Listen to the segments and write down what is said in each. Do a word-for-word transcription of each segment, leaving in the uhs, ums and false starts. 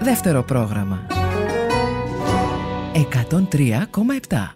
Δεύτερο πρόγραμμα εκατόν τρία κόμμα επτά.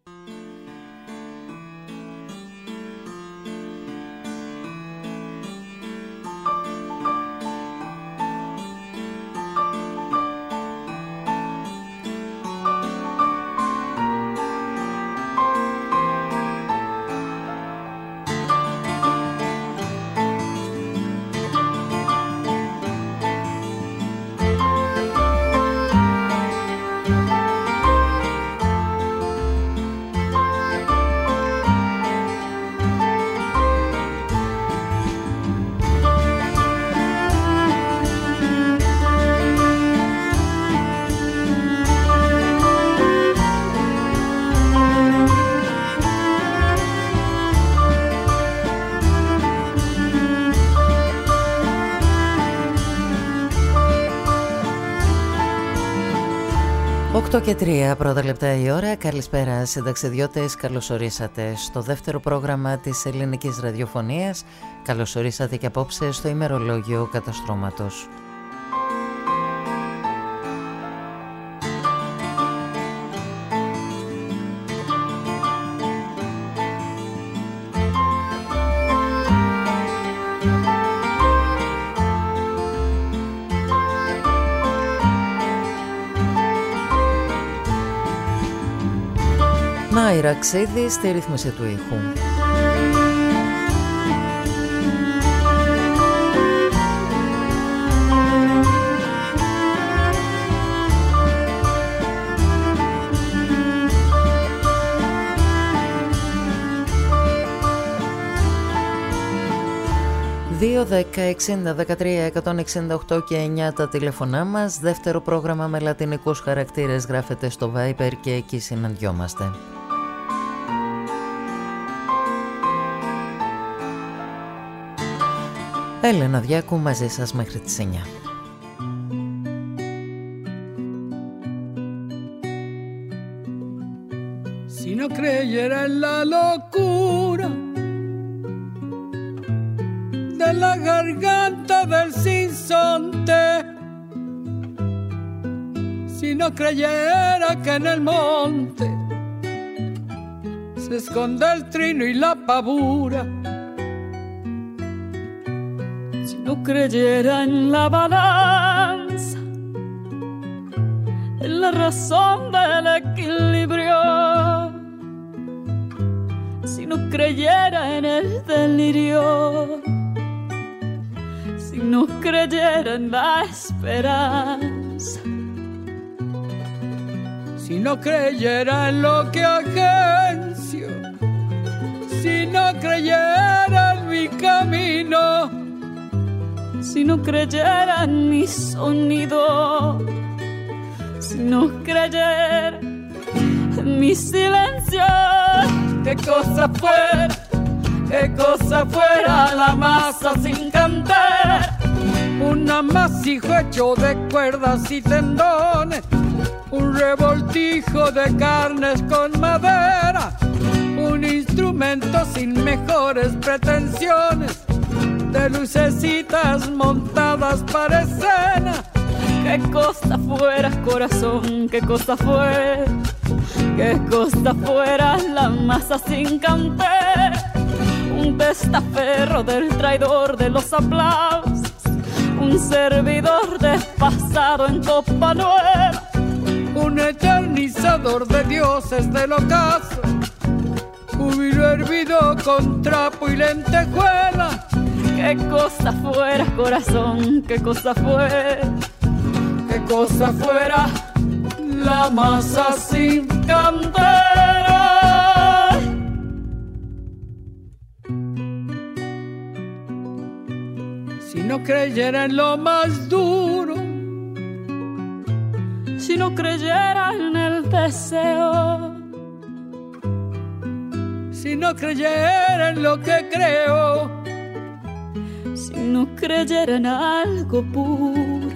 οκτώ και τρία πρώτα λεπτά η ώρα. Καλησπέρα συνταξιδιώτες, καλώς ορίσατε στο δεύτερο πρόγραμμα της ελληνικής ραδιοφωνίας. Καλώς ορίσατε και απόψε στο ημερολόγιο καταστρώματος. Να η Ραξίδη στη ρύθμιση του ήχου. δύο δέκα εξήντα δεκατρία εκατόν εξήντα οκτώ και εννιά τα τηλεφωνά μας. Δεύτερο πρόγραμμα με λατινικούς χαρακτήρες γράφεται στο Viber και εκεί συναντιόμαστε. Έλενα Διάκου μαζί σας μέχρι τις εννιά. Si no creyera en la locura de la garganta del sinsonte, si no creyera que en el monte se esconde el trino y la pavura, si no creyera en la balanza, en la razón del equilibrio, si no creyera en el delirio, si no creyera en la esperanza, si no creyera en lo que agencio, si no creyera en mi camino, si no creyera en mi sonido, si no creyera en mi silencio, qué cosa fuera, qué cosa fuera la masa sin cantar, un amasijo hecho de cuerdas y tendones, un revoltijo de carnes con madera, un instrumento sin mejores pretensiones, de lucecitas montadas para escena. Qué cosa fuera, corazón, qué cosa fuera, qué cosa fuera la masa sin cantar, un testaferro del traidor de los aplausos, un servidor despasado en copa nueva, un eternizador de dioses del ocaso, júbilo hervido con trapo y lentejuela. Qué cosa fuera, corazón, qué cosa fuera, qué cosa fuera la masa sin cantera. Si no creyera en lo más duro, si no creyera en el deseo, si no creyera en lo que creo, si no creyera en algo puro,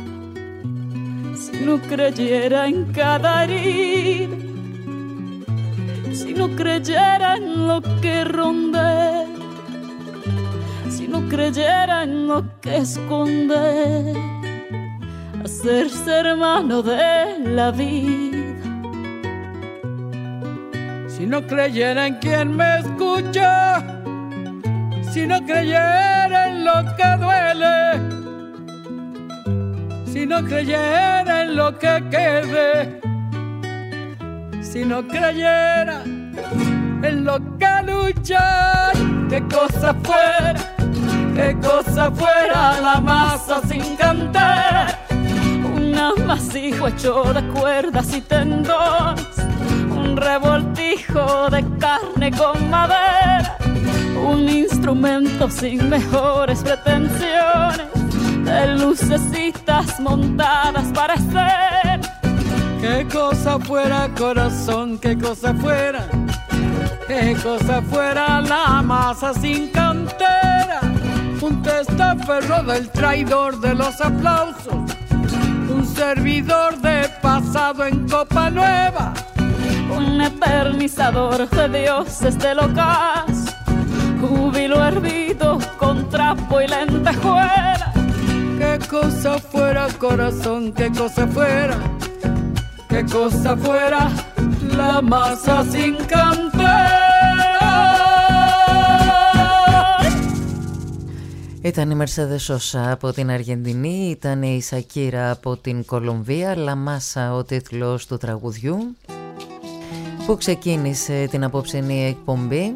si no creyera en cada herida, si no creyera en lo que rondea, si no creyera en lo que esconde, hacerse hermano de la vida. Si no creyera en quien me escucha, si no creyera en lo que duele, si no creyera en lo que quede, si no creyera en lo que lucha, qué cosa fuera, qué cosa fuera la masa sin cantera, un amasijo hecho de cuerdas y tendones, un revoltijo de carne con madera, un instrumento sin mejores pretensiones, de lucecitas montadas para ser. Qué cosa fuera, corazón, qué cosa fuera, qué cosa fuera la masa sin cantera, un testaferro del traidor de los aplausos, un servidor de pasado en copa nueva, un eternizador de dioses del ocaso, júbilo hervido con trapo y lentejuela. Qué cosa fuera, corazón, qué cosa fuera, qué cosa fuera la masa sin cantera. Ήταν η Mercedes Sosa από την Αργεντινή, ήταν η Σακύρα από την Κολομβία, La Masa ο τίτλος του τραγουδιού που ξεκίνησε την απόψινή εκπομπή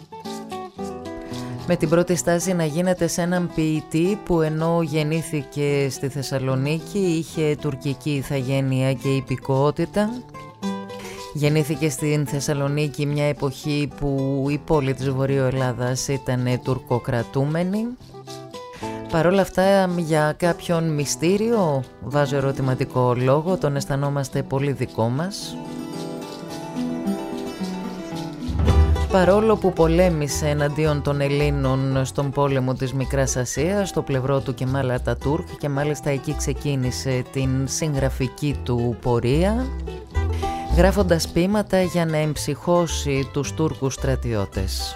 με την πρώτη στάση να γίνεται σε έναν ποιητή που ενώ γεννήθηκε στη Θεσσαλονίκη είχε τουρκική ηθαγένεια και υπηκοότητα. Γεννήθηκε στην Θεσσαλονίκη μια εποχή που η πόλη της Βορείου Ελλάδας ήταν τουρκοκρατούμενη. Παρ' όλα αυτά για κάποιον μυστήριο, βάζω ερωτηματικό λόγο, τον αισθανόμαστε πολύ δικό μας. Παρόλο που πολέμησε εναντίον των Ελλήνων στον πόλεμο της Μικράς Ασίας, στο πλευρό του Κεμάλ Ατατούρκ, και μάλιστα εκεί ξεκίνησε την συγγραφική του πορεία, γράφοντας ποίηματα για να εμψυχώσει τους Τούρκους στρατιώτες.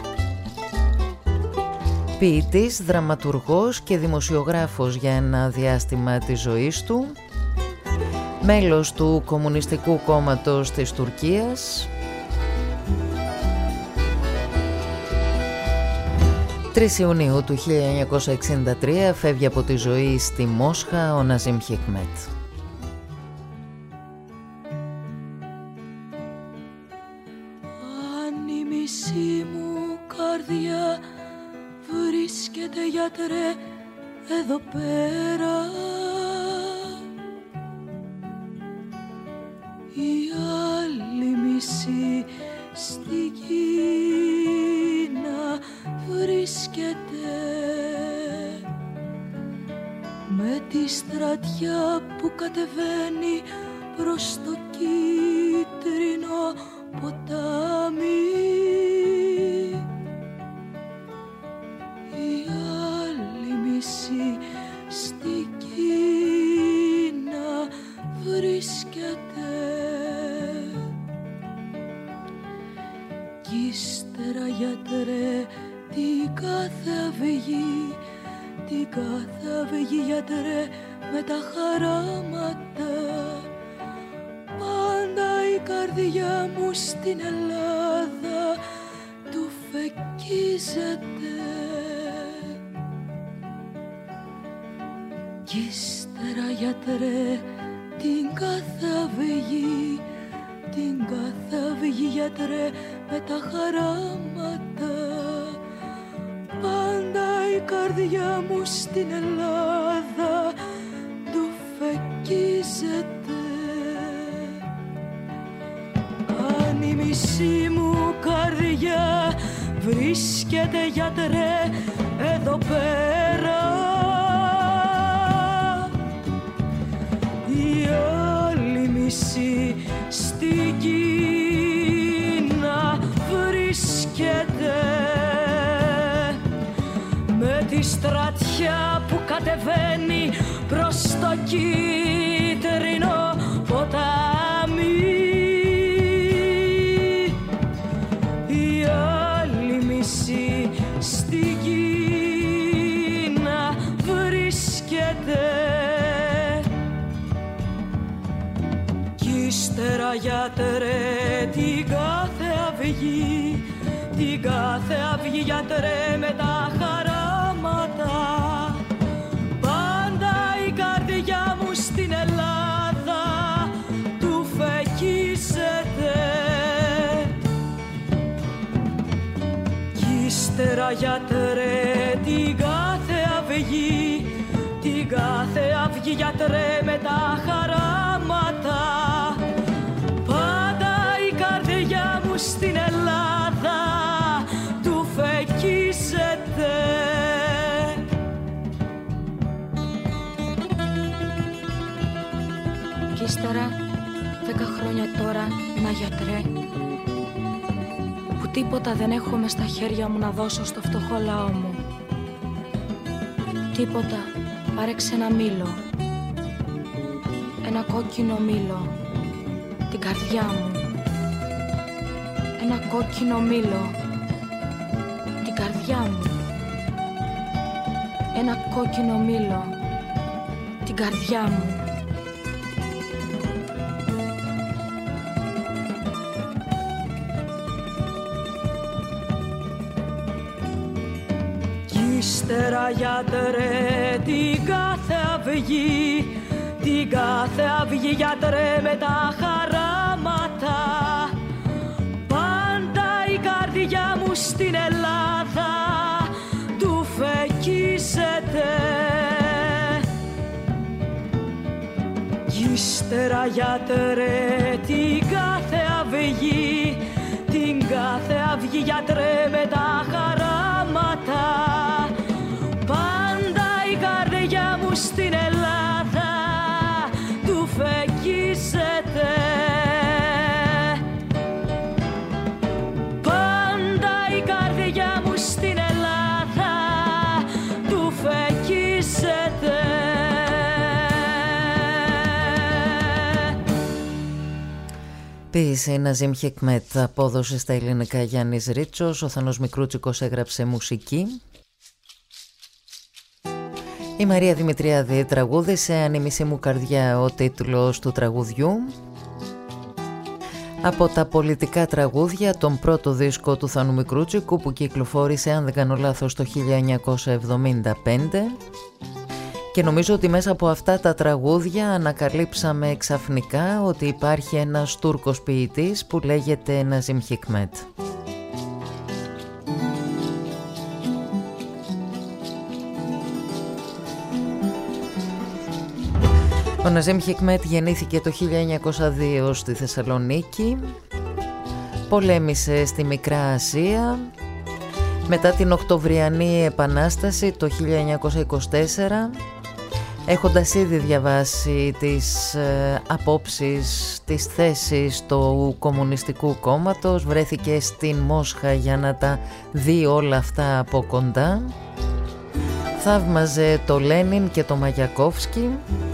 Ποιητής, δραματουργός και δημοσιογράφος για ένα διάστημα της ζωής του, μέλος του Κομμουνιστικού Κόμματος της Τουρκίας. τρεις Ιουνίου του χίλια εννιακόσια εξήντα τρία φεύγει από τη ζωή στη Μόσχα ο Ναζίμ Χικμέτ. Αν η μισή μου καρδιά βρίσκεται, γιατρέ, εδώ πέρα, η άλλη μισή στην Κίνα βρίσκεται, με τη στρατιά που κατεβαίνει προς το κίτρινο ποτάμι. Η άλλη μισή στην Κίνα βρίσκεται, κι ύστερα, γιατρέ, την κάθε αυγή, την κάθε αυγή, γιατρέ, με τα χαράματα, πάντα η καρδιά μου στην Ελλάδα του φεκίζεται. Κι ύστερα, γιατρέ, την κάθε αυγή, την κάθε αυγή, γιατρέ, με τα χαράματα, πάντα η καρδιά μου στην Ελλάδα του φεκίζεται. Αν η μισή μου καρδιά βρίσκεται, γιατρέ, εδώ πέρα, η άλλη μισή στην Κίνα βρίσκεται, με τη στρατιά που κατεβαίνει προς το κίτρινο ποτάμι. Η άλλη μισή στην Κίνα βρίσκεται, Ύστερα γιατρέ την κάθε αυγή, την κάθε αυγή γιατρέ με τα χαράματα. Πάντα η καρδιά μου στην Ελλάδα του φεκίζεται. Κι ύστερα γιατρέ την κάθε αυγή, την κάθε αυγή γιατρέ με τα χαράματα. Πάντα η καρδιά μου στην Ελλάδα του φεκίζεται. Κι ύστερα δέκα χρόνια τώρα, να γιατρέ, που τίποτα δεν έχω μες στα χέρια μου να δώσω στο φτωχό λαό μου. Τίποτα, πάρε ξένα μήλο, ένα κόκκινο μήλο, την καρδιά μου. Ένα κόκκινο μήλο, την καρδιά μου. Ένα κόκκινο μήλο, την καρδιά μου. Κι ύστερα γιατρέ την κάθε αυγή, την κάθε αυγή γιατρέ με τα χαράματα. Πάντα η καρδιά μου στην Ελλάδα του φεκίζεται. Κι ύστερα γιατρέ την κάθε αυγή, την κάθε αυγή γιατρέ με τα χαράματα. Πάντα η καρδιά μου στην Ελλάδα του φεκίζεται. Πάντα η καρδιά μου στην Ελλάδα του φεκίζεται. Ποίηση Ναζίμ Χικμέτ, απόδοση στα ελληνικά Γιάννης Ρίτσος, ο Θανός Μικρούτσικος έγραψε μουσική. Η Μαρία Δημητριάδη τραγούδισε «Αν η μισή μου καρδιά» ο τίτλος του τραγουδιού. Από τα πολιτικά τραγούδια, τον πρώτο δίσκο του Θανού Μικρούτσικου που κυκλοφόρησε, αν δεν κάνω λάθος, το χίλια εννιακόσια εβδομήντα πέντε. Και νομίζω ότι μέσα από αυτά τα τραγούδια ανακαλύψαμε ξαφνικά ότι υπάρχει ένας Τούρκος ποιητής που λέγεται Ναζίμ Χικμέτ. Ο Ναζίμ Χικμέτ γεννήθηκε το χίλια εννιακόσια δύο στη Θεσσαλονίκη, πολέμησε στη Μικρά Ασία. Μετά την Οκτωβριανή Επανάσταση το χίλια εννιακόσια είκοσι τέσσερα, έχοντας ήδη διαβάσει τις ε, απόψεις, τις θέσεις του Κομμουνιστικού Κόμματος, βρέθηκε στην Μόσχα για να τα δει όλα αυτά από κοντά. Θαύμαζε το Λένιν και το Μαγιακόφσκι.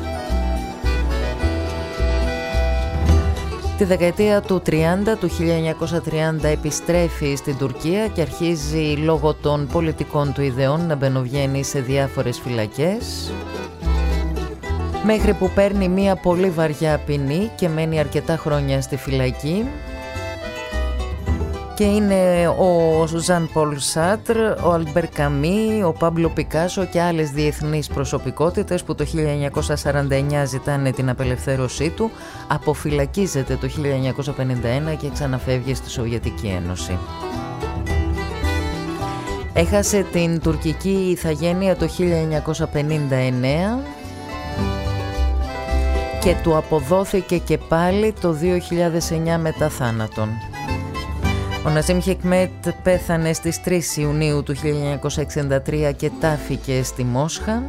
Τη δεκαετία του τριάντα, του χίλια εννιακόσια τριάντα, επιστρέφει στην Τουρκία και αρχίζει λόγω των πολιτικών του ιδεών να μπαινοβγαίνει σε διάφορες φυλακές, μέχρι που παίρνει μία πολύ βαριά ποινή και μένει αρκετά χρόνια στη φυλακή. Και είναι ο Ζαν Πολ Σάρτρ, ο Αλμπέρ Καμί, ο Πάμπλο Πικάσο και άλλες διεθνείς προσωπικότητες που το χίλια εννιακόσια σαράντα εννιά ζητάνε την απελευθέρωσή του. Αποφυλακίζεται το χίλια εννιακόσια πενήντα ένα και ξαναφεύγει στη Σοβιετική Ένωση. Έχασε την τουρκική ηθαγένεια το χίλια εννιακόσια πενήντα εννέα και του αποδόθηκε και πάλι το δύο χιλιάδες εννιά μετά θάνατον. Ο Ναζίμ Χικμέτ πέθανε στις τρεις Ιουνίου του χίλια εννιακόσια εξήντα τρία και τάφηκε στη Μόσχα.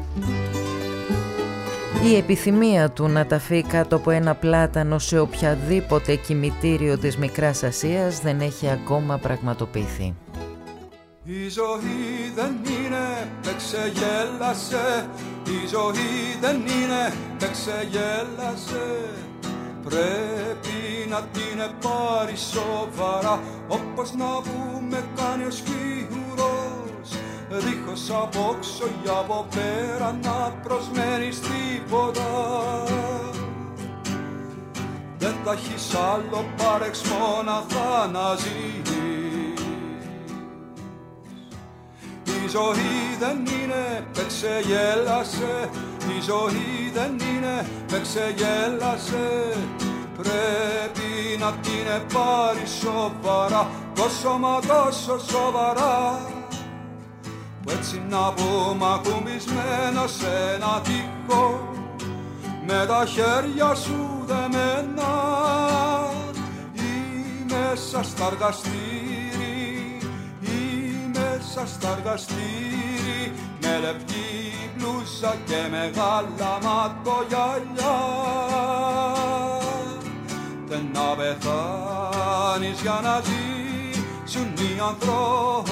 Η επιθυμία του να ταφεί κάτω από ένα πλάτανο σε οποιαδήποτε κημητήριο της Μικράς Ασίας δεν έχει ακόμα πραγματοποιηθεί. Η ζωή δεν είναι, δεν ξεγέλασε. Η ζωή δεν είναι, δεν ξεγέλασε. Πρέπει να την πάρει σοβαρά, όπως να πούμε κάνει ο σκιουρός, δίχως απόξω ή από πέρα να προσμένεις τίποτα. Δεν τα έχεις άλλο παρεξ μόναχα να ζεις. Η ζωή δεν είναι παίξε γέλασε, η ζωή δεν είναι παίξε γέλασε. Πρέπει να την πάρει σοβαρά, τόσο μα τόσο σοβαρά, που έτσι να πούμε ακουμπισμένο σε ένα τοίχο, με τα χέρια σου δεμένα ή μέσα στα εργαστήρι, ή μέσα στα εργαστήρι, με λευκή μπλούζα και μεγάλα ματογιαλιά. Δεν να πεθάνεις για να ζήσουν οι ανθρώποι,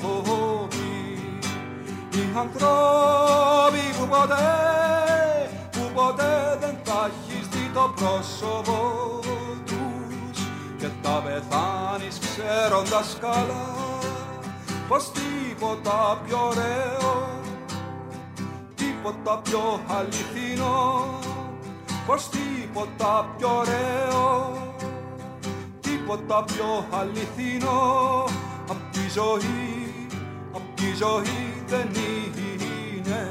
οι ανθρώποι που ποτέ, που ποτέ δεν θα έχεις δει το πρόσωπο τους, και θα πεθάνεις ξέροντας καλά πως τίποτα πιο ωραίο, τίποτα πιο αληθινό, πως τίποτα πιο ωραίο, τίποτα πιο αληθινό απ' τη ζωή, απ' τη ζωή δεν είναι.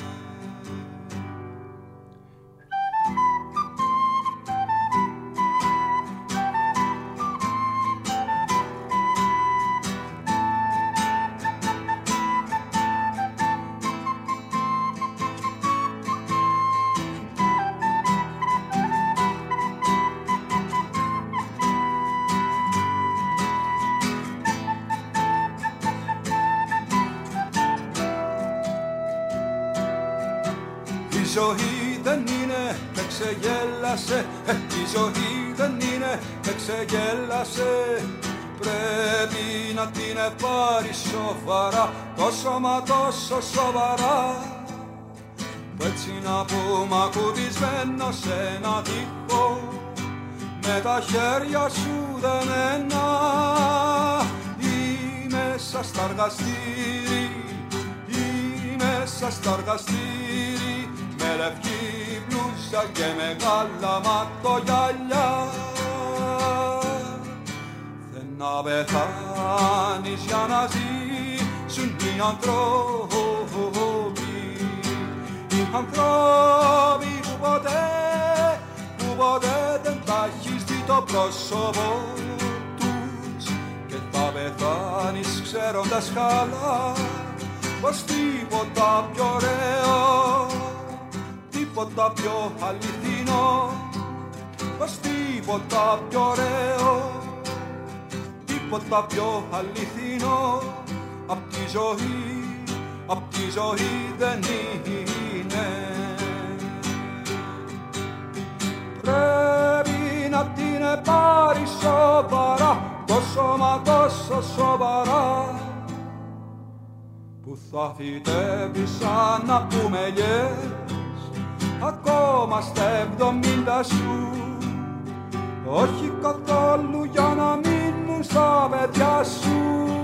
Η ζωή δεν είναι, με ξεγέλασε, ε, η ζωή δεν είναι, με ξεγέλασε. Πρέπει να την πάρει σοβαρά, τόσο μα τόσο σοβαρά, που έτσι να πούμε ακουμπισμένο σε ένα τοίχο, με τα χέρια σου δεμένα ή μέσα στα εργαστήρι, ή μέσα στα εργαστήρι, με λευκή μπλούζα και μεγάλα ματογιαλιά. Δεν να πεθάνεις για να ζήσουν οι ανθρώποι, οι ανθρώποι που ποτέ, που ποτέ δεν θα έχεις δει το πρόσωπο τους, και θα πεθάνεις ξέροντας καλά πως τίποτα πιο ωραίο, τίποτα πιο αληθινό, πως τίποτα πιο ωραίο, τίποτα πιο αληθινό απ' τη ζωή, απ' τη ζωή δεν είναι. Πρέπει να την πάρει σοβαρά, τόσο μα τόσο σοβαρά, που θα φυτεύεις σαν να πούμε yes, ακόμα στα εβδομήντα σου, όχι καθόλου για να μείνουν στα παιδιά σου.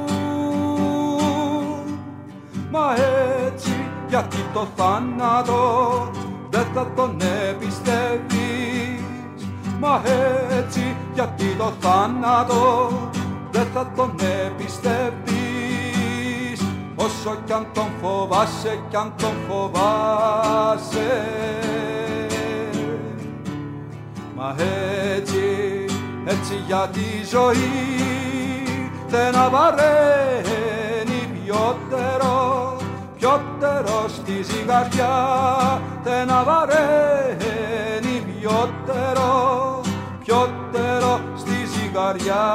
Μα έτσι γιατί το θάνατο δεν θα τον εμπιστεύεις, μα έτσι γιατί το θάνατο δεν θα τον εμπιστεύεις, όσο κι αν τον φοβάσαι, κι αν τον φοβάσαι. Μα έτσι, έτσι για τη ζωή δεν απαραίνει πιότερο, πιότερο στη ζυγαριά, δεν απαραίνει πιότερο, πιότερο στη ζυγαριά.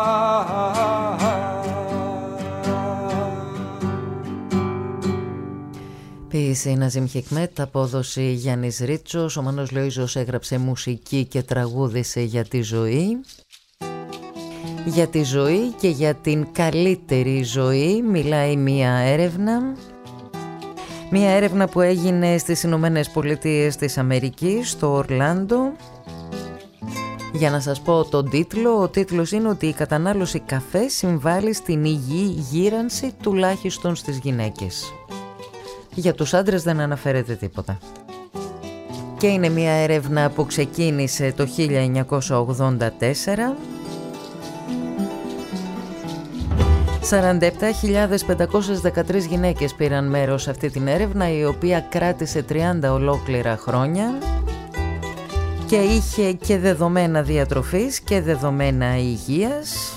Ποίηση Ναζίμ Χικμέτ, απόδοση Γιάννης Ρίτσος. Ο Μάνος Λοΐζος έγραψε μουσική και τραγούδισε για τη ζωή. Για τη ζωή και για την καλύτερη ζωή μιλάει μία έρευνα. Μία έρευνα που έγινε στις Ηνωμένες Πολιτείες της Αμερικής, στο Ορλάντο. Για να σας πω τον τίτλο, ο τίτλος είναι ότι η κατανάλωση καφέ συμβάλλει στην υγιή γύρανση τουλάχιστον στις γυναίκες. Για τους άντρες δεν αναφέρεται τίποτα. και είναι μια έρευνα που ξεκίνησε το χίλια εννιακόσια ογδόντα τέσσερα. σαράντα επτά χιλιάδες πεντακόσιες δεκατρείς γυναίκες πήραν μέρος σε αυτή την έρευνα, η οποία κράτησε τριάντα ολόκληρα χρόνια και είχε και δεδομένα διατροφής και δεδομένα υγείας.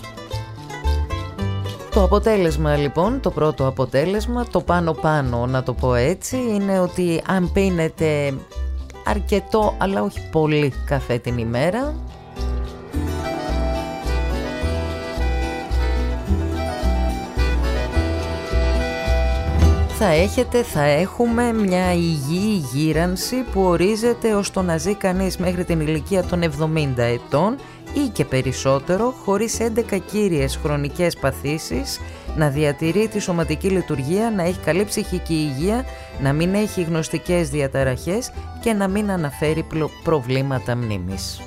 Το αποτέλεσμα λοιπόν, το πρώτο αποτέλεσμα, το πάνω-πάνω να το πω έτσι, είναι ότι αν πίνετε αρκετό αλλά όχι πολύ καφέ την ημέρα, θα έχετε, θα έχουμε μια υγιή γύρανση που ορίζεται ως το να ζει κανείς μέχρι την ηλικία των εβδομήντα ετών ή και περισσότερο, χωρίς έντεκα κύριες χρονικές παθήσεις, να διατηρεί τη σωματική λειτουργία, να έχει καλή ψυχική υγεία, να μην έχει γνωστικές διαταραχές και να μην αναφέρει προβλήματα μνήμης.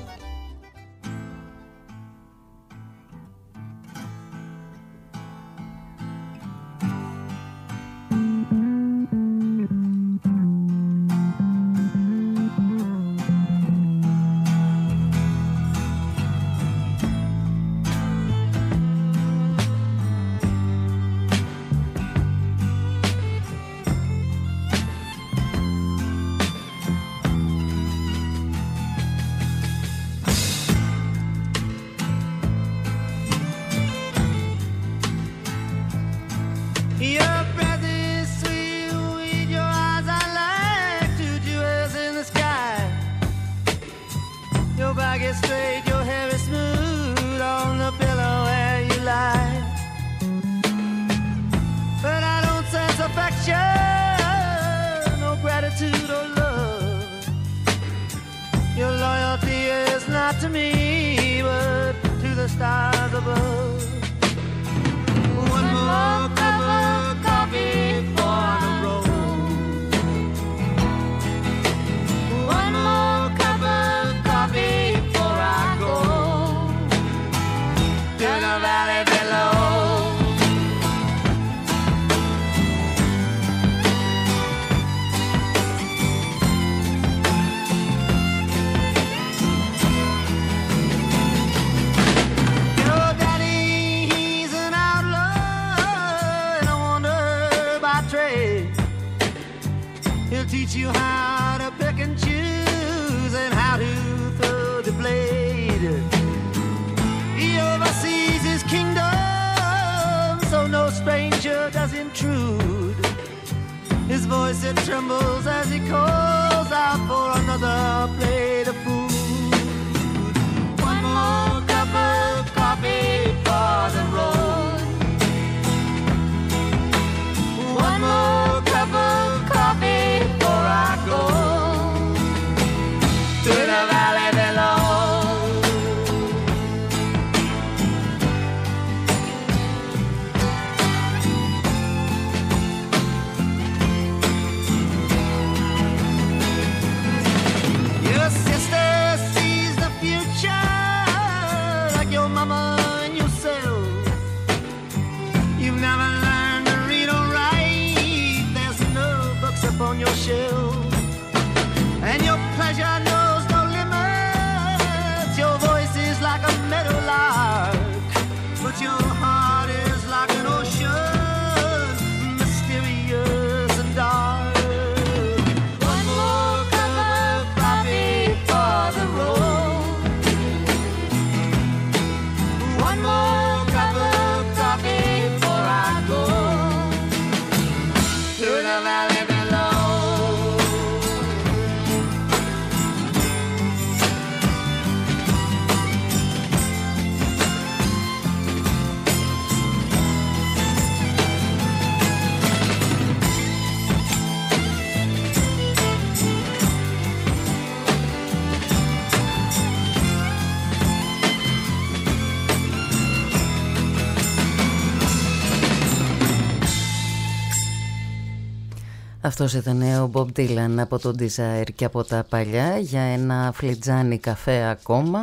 Αυτός ήταν ο Bob Dylan από το Desire και από τα παλιά, για ένα φλιτζάνι καφέ ακόμα.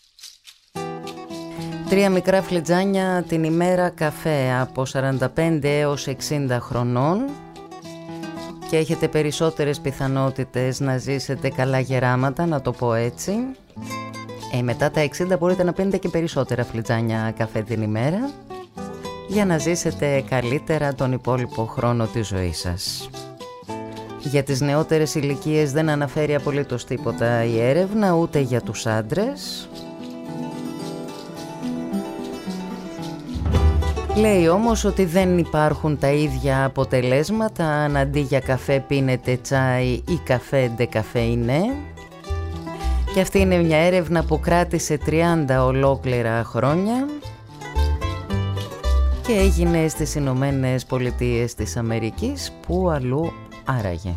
Τρία μικρά φλιτζάνια την ημέρα καφέ από σαράντα πέντε έως εξήντα χρονών και έχετε περισσότερες πιθανότητες να ζήσετε καλά γεράματα, να το πω έτσι. Ε, μετά τα εξήντα μπορείτε να πίνετε και περισσότερα φλιτζάνια καφέ την ημέρα για να ζήσετε καλύτερα τον υπόλοιπο χρόνο της ζωής σας. Για τις νεότερες ηλικίες δεν αναφέρει απολύτως τίποτα η έρευνα, ούτε για τους άντρες. Λέει όμως ότι δεν υπάρχουν τα ίδια αποτελέσματα αν αντί για καφέ πίνετε τσάι ή καφέ ντεκαφέινε. Και αυτή είναι μια έρευνα που κράτησε τριάντα ολόκληρα χρόνια και έγινε στις Ηνωμένες Πολιτείες της Αμερικής, που αλλού άραγε.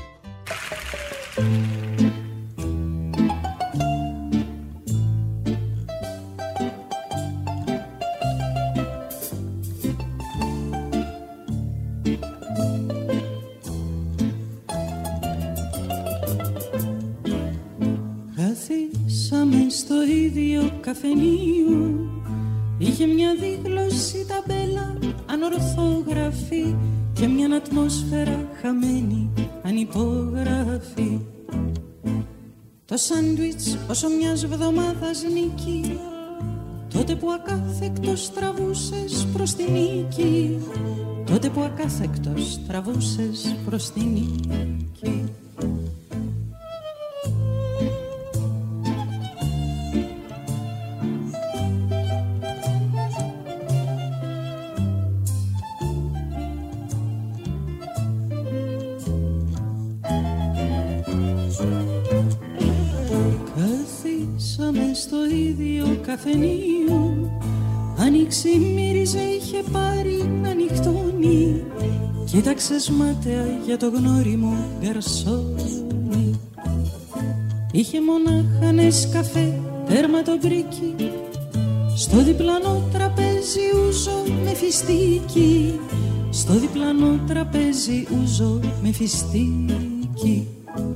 Καθίσαμε στο ίδιο καφενείο, είχε μια δίγλωση ταμπέλα ανορθόγραφη και μια ατμόσφαιρα χαμένη ανυπόγραφη. Το σάντουιτς όσο μιας βδομάδας νίκη, τότε που ακάθεκτος τραβούσες προς την νίκη, τότε που ακάθεκτος τραβούσες προς την νίκη. Στο ίδιο καφενείο, άνοιξη μύριζε, είχε πάρει να νυχτώνει. Κοίταξες μάταια για το γνώριμο γκαρσόνι. Είχε μονάχα νεσκαφέ, τέρμα το μπρίκι, στο διπλανό τραπέζι ούζο με φιστίκι, στο διπλανό τραπέζι ούζο με φιστίκι.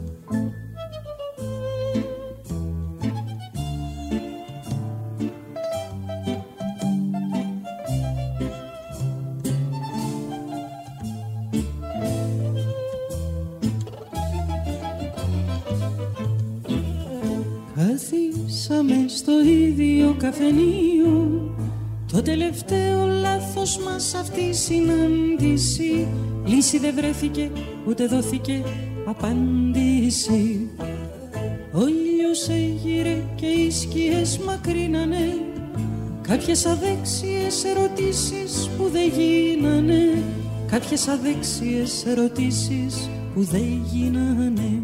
Καθίσαμε στο ίδιο καφενείο, το τελευταίο λάθος μας αυτή η συνάντηση. Λύση δεν βρέθηκε, ούτε δόθηκε απάντηση. Ο ήλιος έγειρε και οι σκιές μακρύνανε, κάποιες αδέξιες ερωτήσεις που δεν γίνανε, κάποιες αδέξιες ερωτήσεις που δεν γίνανε.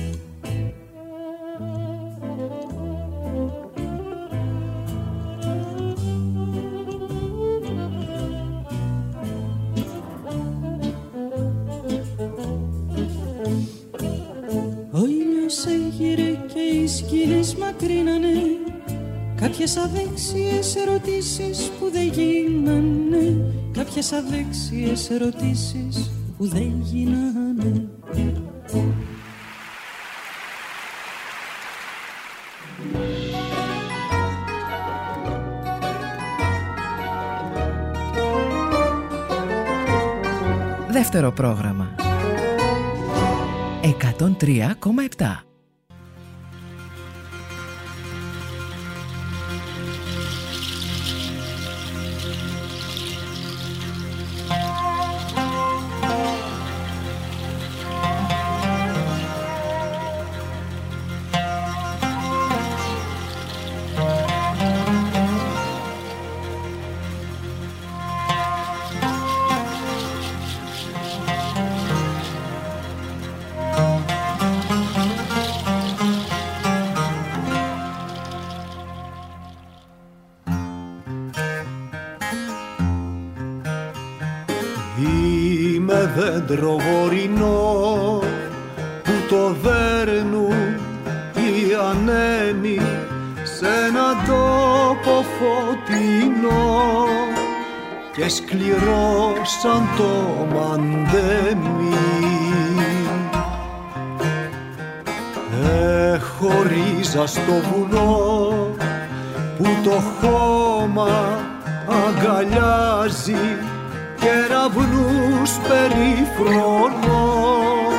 Μακρύνανε, κάποιες αδέξιες ερωτήσεις που δεν γίνανε, κάποιες αδέξιες ερωτήσεις που δεν γίνανε. Δεύτερο πρόγραμμα εκατόν τρία κόμμα επτά. Δέντρο βορεινό που το δέρνουν οι ανέμοι σε έναν τόπο φωτεινό και σκληρό σαν το μαντέμι. Έχω ρίζα στο βουνό που το χώμα αγκαλιάζει κεραυνούς περιφρονώ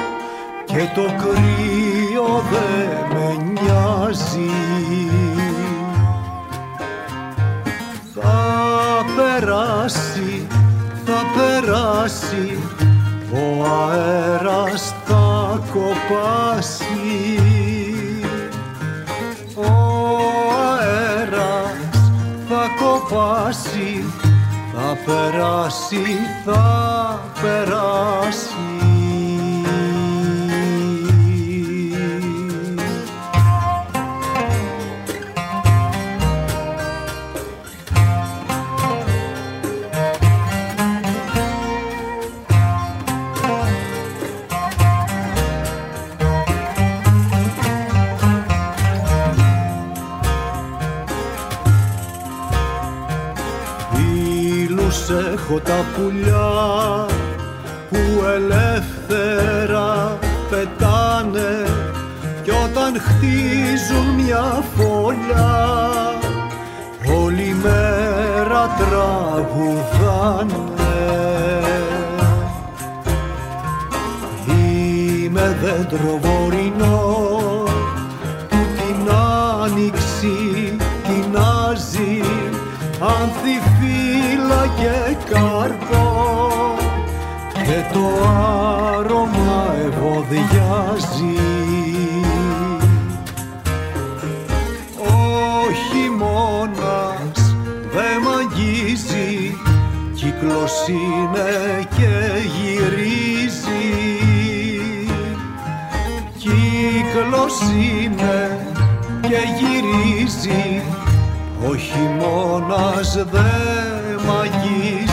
και το κρύο δε με νοιάζει. Θα περάσει, θα περάσει, ο αέρας θα κοπάσει. Ο αέρας θα κοπάσει, θα περάσει, θα περάσει. Έχω τα πουλιά που ελεύθερα πετάνε κι όταν χτίζουν μια φωλιά όλη μέρα τραγουδάνε. Είμαι δέντρο βορεινό που την άνοιξη τεινάζει ανθιφύλλα και καρπό και το άρωμα ευωδιάζει. Ο χειμώνας δε μ' αγγίζει, κύκλος είναι και γυρίζει. Κύκλος είναι και γυρίζει, ο χειμώνας δε μ' αγγίζει.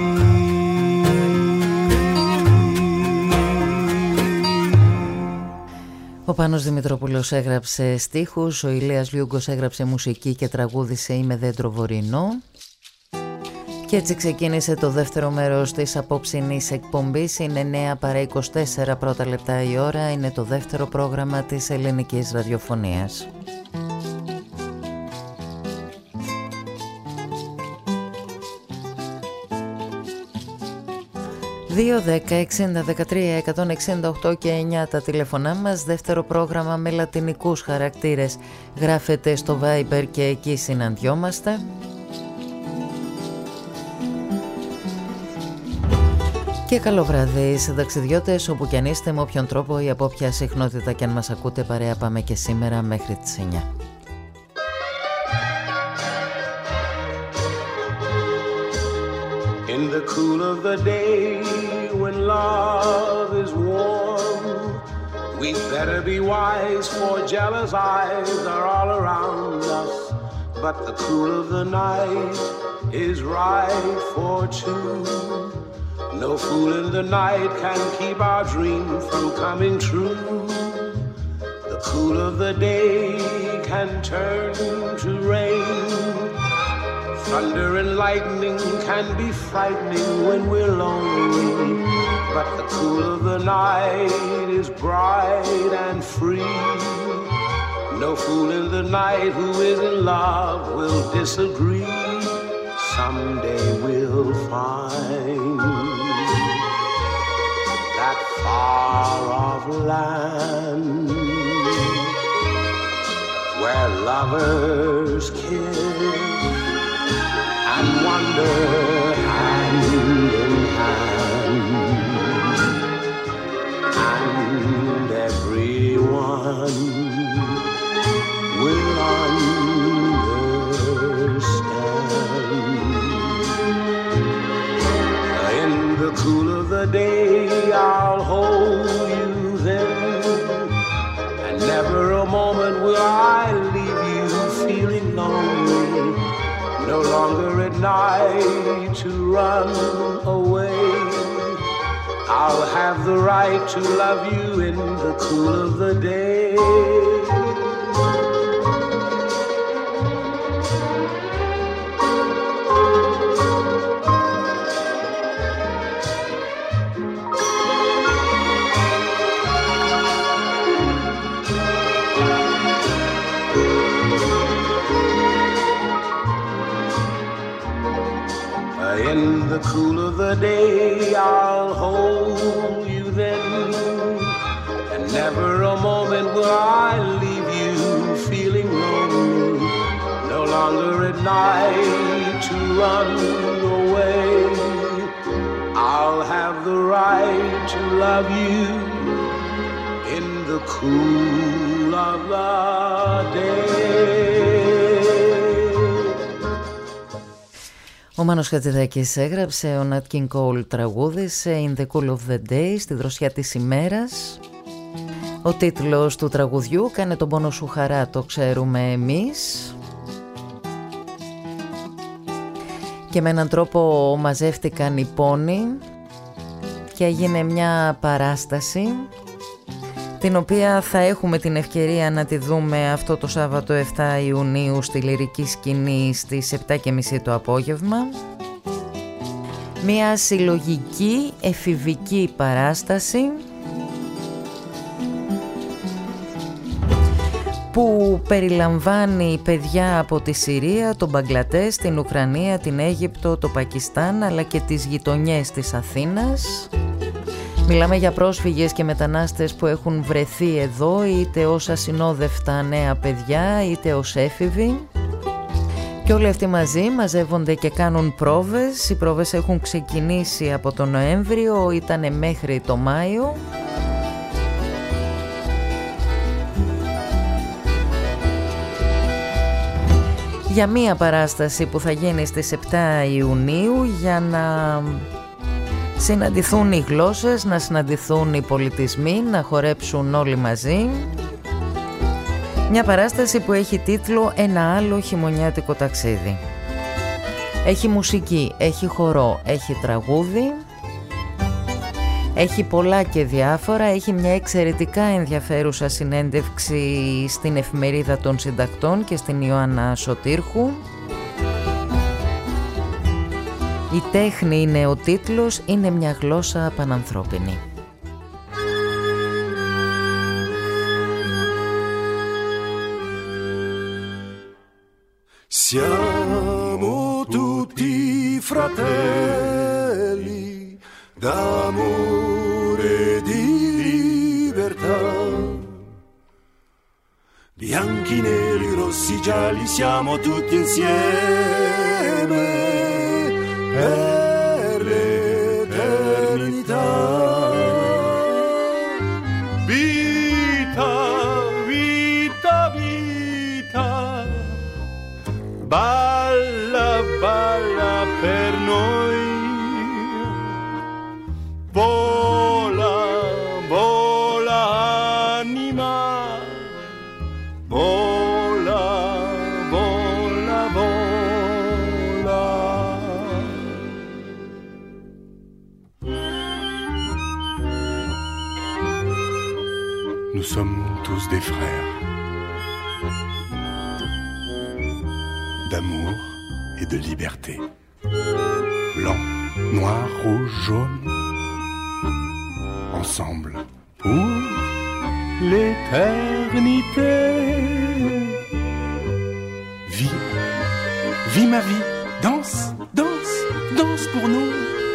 Ο Πάνος Δημητρόπουλος έγραψε στίχους, ο Ηλίας Λιούγκος έγραψε μουσική και τραγούδισε «Είμαι δέντρο βορεινό». Και έτσι ξεκίνησε το δεύτερο μέρος της απόψινής εκπομπής. Είναι εννέα παρά είκοσι τέσσερα πρώτα λεπτά η ώρα. Είναι το δεύτερο πρόγραμμα της ελληνικής ραδιοφωνίας. δύο δέκα εξήντα δεκατρία εκατόν εξήντα οκτώ και εννιά τα τηλεφωνά μας. Δεύτερο πρόγραμμα με λατινικούς χαρακτήρες γράφεται στο Viber και εκεί συναντιόμαστε. Και καλό βράδυ σε ταξιδιώτες όπου κι αν είστε, με όποιον τρόπο ή από όποια συχνότητα κι αν μας ακούτε. Παρέα πάμε και σήμερα μέχρι τις εννιά. In the cool of the day, when love is warm, we'd better be wise, for jealous eyes are all around us. But the cool of the night is right for two. No fool in the night can keep our dream from coming true. The cool of the day can turn to rain. Thunder and lightning can be frightening when we're lonely, but the cool of the night is bright and free. No fool in the night who is in love will disagree. Someday we'll find that far-off land where lovers kiss and wander hand in hand, and everyone will understand. In the cool of the day, I'll hold you then, and never a moment will I leave you feeling lonely. No longer at night to run away. I'll have the right to love you in the cool of the day. In the cool of the day, I'll hold you then, and moment when I leave you feeling lonely, no longer at night to run away. I'll have the right to love you in the cool of the day. Ο Μάνος Χατζηδάκης έγραψε, ο Nat King Cole τραγούδισε In the Cool of the Day, στη δροσιά της ημέρας. Ο τίτλος του τραγουδιού «Κάνε τον πόνο σου χαρά», το ξέρουμε εμείς. Και με έναν τρόπο μαζεύτηκαν οι πόνοι και έγινε μια παράσταση την οποία θα έχουμε την ευκαιρία να τη δούμε αυτό το Σάββατο επτά Ιουνίου στη Λυρική Σκηνή στις επτά και μισή το απόγευμα. Μια συλλογική εφηβική παράσταση που περιλαμβάνει παιδιά από τη Συρία, τον Μπαγκλαντές, την Ουκρανία, την Αίγυπτο, το Πακιστάν αλλά και τις γειτονιές της Αθήνας. Μιλάμε για πρόσφυγες και μετανάστες που έχουν βρεθεί εδώ είτε ως ασυνόδευτα νέα παιδιά είτε ως έφηβοι. Και όλοι αυτοί μαζί μαζεύονται και κάνουν πρόβες. Οι πρόβες έχουν ξεκινήσει από τον Νοέμβριο, ήταν μέχρι το Μάιο. Για μία παράσταση που θα γίνει στις επτά Ιουνίου για να συναντηθούν οι γλώσσες, να συναντηθούν οι πολιτισμοί, να χορέψουν όλοι μαζί. Μια παράσταση που έχει τίτλο «Ένα άλλο χειμωνιάτικο ταξίδι». Έχει μουσική, έχει χορό, έχει τραγούδι, έχει πολλά και διάφορα, έχει μια εξαιρετικά ενδιαφέρουσα συνέντευξη στην Εφημερίδα των Συντακτών και στην Ιωάννα Σωτήρχου. Η τέχνη είναι ο τίτλος, είναι μια γλώσσα πανανθρώπινη. Siamo tutti fratelli d'amore e di libertà. Bianchi, neri, rossi, gialli, siamo tutti insieme per l'eternità. Vita, vita, vita, balla, balla per noi. Vola, vola anima, vola, vola, vola. Nous sommes tous des frères d'amour et de liberté. Blanc, noir, rouge, jaune, ensemble pour l'éternité. Vis, vis ma vie, danse, danse, danse pour nous.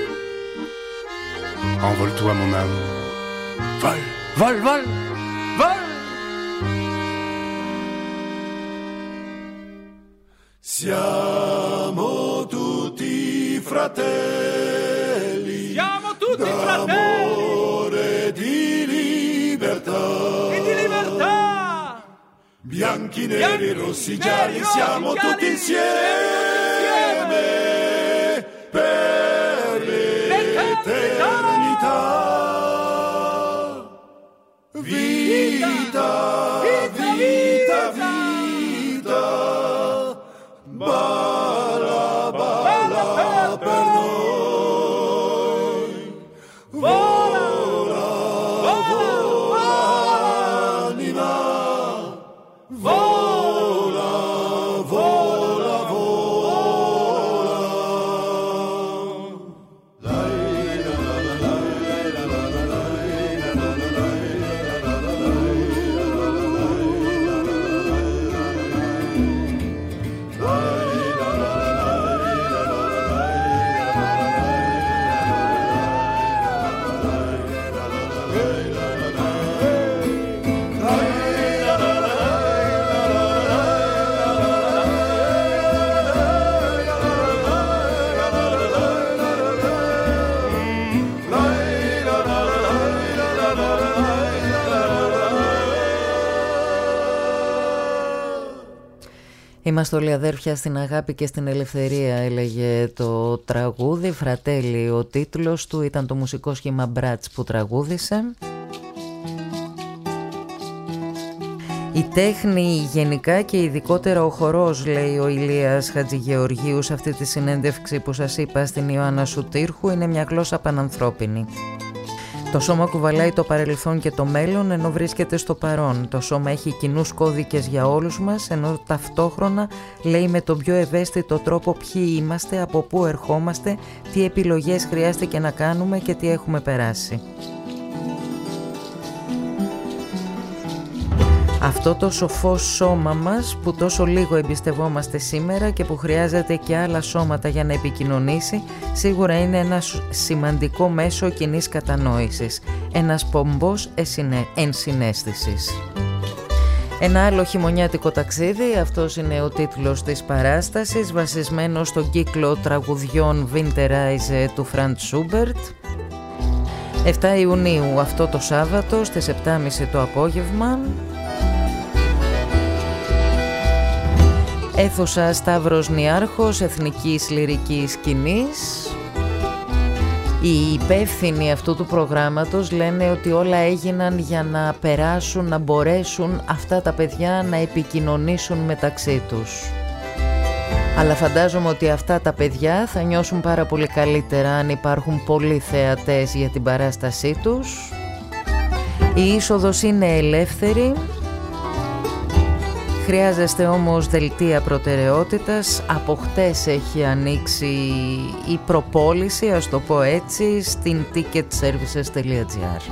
Envole-toi mon âme, vole, vole, vole, vole. Siamo tutti fratelli, siamo tutti d'amore e di libertà. E di libertà. Bianchi, neri, rossi, gialli, siamo tutti insieme per l'eternità. Vita, vita, vita, balla, balla per noi. Vola, vola, anima, vola, vola, vola. Είμαστε όλοι αδέρφια στην αγάπη και στην ελευθερία, έλεγε το τραγούδι. Φρατέλη ο τίτλος του, ήταν το μουσικό σχήμα Μπράτς που τραγούδισε. Η τέχνη γενικά και ειδικότερα ο χορός, λέει ο Ηλίας Χατζηγεωργίου σε αυτή τη συνέντευξη που σας είπα στην Ιωάννα Σουτήρχου, είναι μια γλώσσα πανανθρώπινη. Το σώμα κουβαλάει το παρελθόν και το μέλλον ενώ βρίσκεται στο παρόν. Το σώμα έχει κοινούς κώδικες για όλους μας, ενώ ταυτόχρονα λέει με τον πιο ευαίσθητο τρόπο ποιοι είμαστε, από πού ερχόμαστε, τι επιλογές χρειάστηκε να κάνουμε και τι έχουμε περάσει. Αυτό το σοφό σώμα μας που τόσο λίγο εμπιστευόμαστε σήμερα και που χρειάζεται και άλλα σώματα για να επικοινωνήσει, σίγουρα είναι ένα σημαντικό μέσο κοινής κατανόησης, ένας πομπός ενσυναίσθησης. Ένα άλλο χειμωνιάτικο ταξίδι, αυτός είναι ο τίτλος της παράστασης, βασισμένο στον κύκλο τραγουδιών Winterize του Φραντ Σούμπερτ. επτά Ιουνίου αυτό το Σάββατο στις επτά και μισή το απόγευμα. Αίθουσα Σταύρος Νιάρχος, Εθνικής Λυρικής Σκηνής. Οι υπεύθυνοι αυτού του προγράμματος λένε ότι όλα έγιναν για να περάσουν, να μπορέσουν αυτά τα παιδιά να επικοινωνήσουν μεταξύ τους. Αλλά φαντάζομαι ότι αυτά τα παιδιά θα νιώσουν πάρα πολύ καλύτερα αν υπάρχουν πολλοί θεατές για την παράστασή τους. Η είσοδος είναι ελεύθερη. Χρειάζεστε όμως δελτία προτεραιότητας. Από χτες έχει ανοίξει η προπόληση, ας το πω έτσι, στην ticket services τελεία τζι άρ.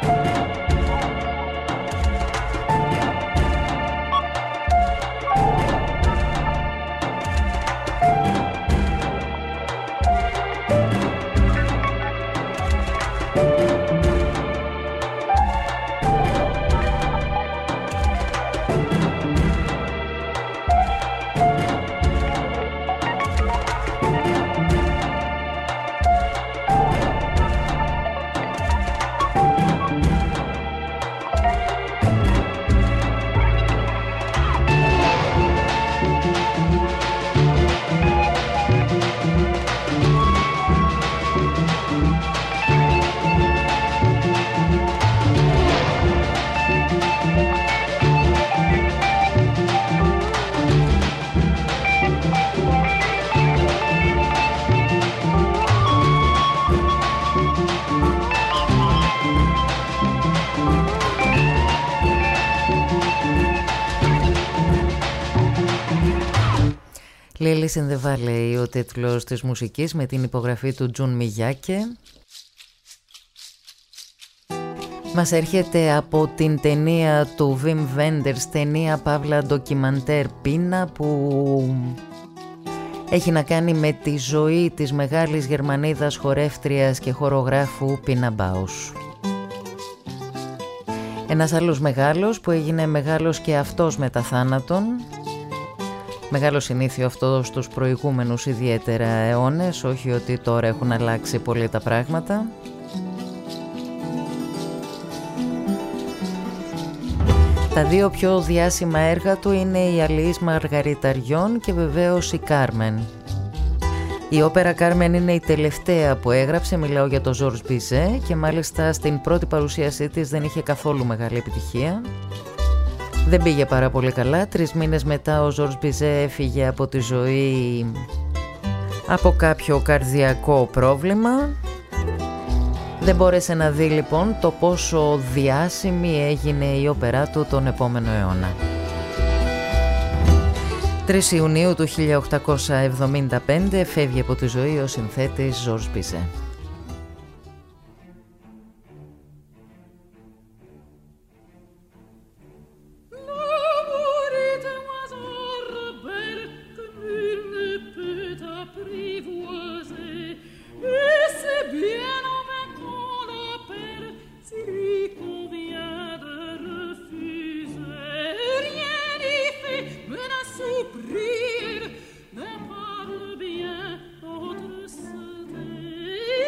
Lilies in the Valley, ο τίτλος της μουσικής, με την υπογραφή του Τζουν Μιγιάκε. Μας έρχεται από την ταινία του Βιμ Βέντερς, ταινία παύλα ντοκιμαντέρ Πίνα, που έχει να κάνει με τη ζωή της μεγάλης Γερμανίδας χορεύτριας και χορογράφου Πίνα Μπάους. Ένας άλλος μεγάλος που έγινε μεγάλος και αυτός μετά θάνατον. Μεγάλο συνήθειο αυτό στους προηγούμενους ιδιαίτερα αιώνες, όχι ότι τώρα έχουν αλλάξει πολύ τα πράγματα. Τα δύο πιο διάσημα έργα του είναι η Αλής Μαργαριταριών και βεβαίως η Κάρμεν. Η όπερα Κάρμεν είναι η τελευταία που έγραψε, μιλάω για τον Ζορζ Μπιζέ, και μάλιστα στην πρώτη παρουσίασή της δεν είχε καθόλου μεγάλη επιτυχία. Δεν πήγε πάρα πολύ καλά. Τρεις μήνες μετά ο Ζορζ Μπιζέ έφυγε από τη ζωή από κάποιο καρδιακό πρόβλημα. Δεν μπόρεσε να δει λοιπόν το πόσο διάσημη έγινε η όπερά του τον επόμενο αιώνα. τρεις Ιουνίου του χίλια οκτακόσια εβδομήντα πέντε φεύγει από τη ζωή ο συνθέτης Ζορζ Μπιζέ. Prière, ne parle bien, autre se tait.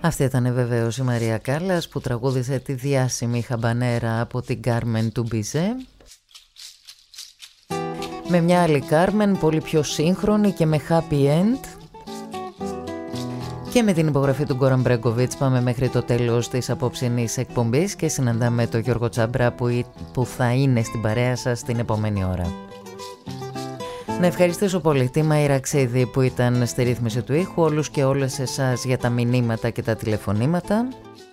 Αυτή ήταν βεβαίως η Μαρία Κάλλας που τραγούδισε τη διάσημη Χαμπανέρα από την Κάρμεν του Μπιζέ, με μια άλλη Κάρμεν πολύ πιο σύγχρονη και με happy end. Και με την υπογραφή του Γκόραν Μπρέγκοβιτς πάμε μέχρι το τέλος της απόψινής εκπομπής και συναντάμε τον Γιώργο Τσάμπρα που, που θα είναι στην παρέα σας την επόμενη ώρα. Να ευχαριστήσω πολύ τη Μαΐρα Ξίδη που ήταν στη ρύθμιση του ήχου, όλους και όλες εσάς για τα μηνύματα και τα τηλεφωνήματα.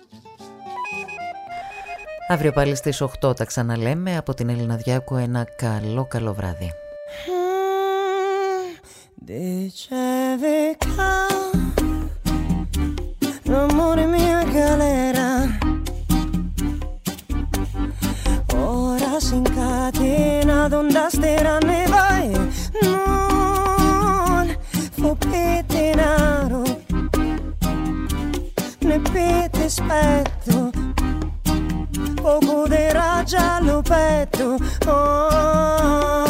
Αύριο πάλι στις οκτώ τα ξαναλέμε. Από την Έλληνα Διάκου ένα καλό καλό βράδυ. L'amore mia galera ora si incatena d'onda stera ne vai non fu petenaro ne pete spetto poco de ragia lo petto oh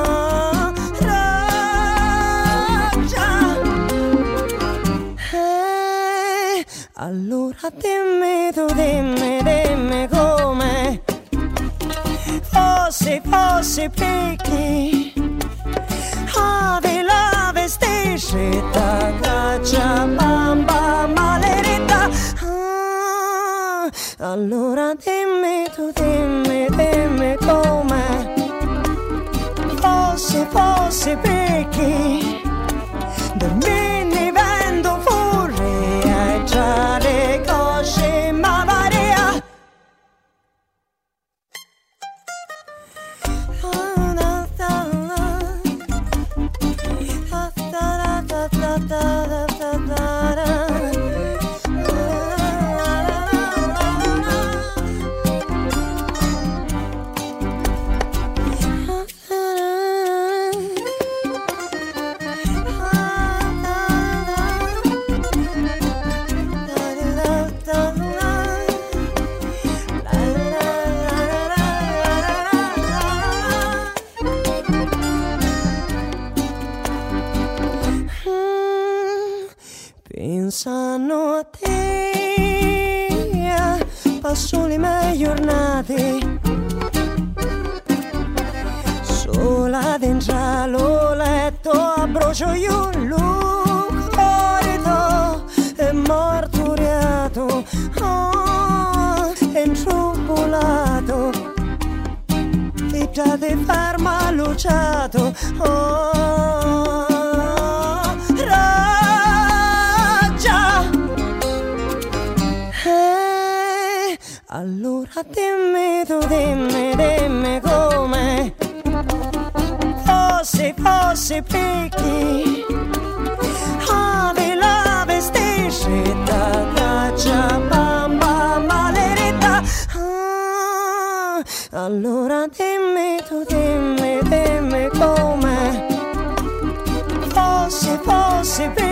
allora dimmi tu, dimmi, dimmi come fosse, fosse perché ave la vestisce da caccia bamba maledetta ah, allora dimmi tu, dimmi, dimmi come fosse, fosse perché da me ne vendo fuori già le cosce ma marea pensano a te, passo le mie giornate sola dentro lo letto, abbrocio io lo corrido e martoriato oh, e intrupolato e già ti ferma luciato oh allora dimmi tu, dimmi, dimmi come fosse, fosse perché ave la vestisce da caccia bamba maledetta ah, allora dimmi tu, dimmi, dimmi come fosse, fosse perché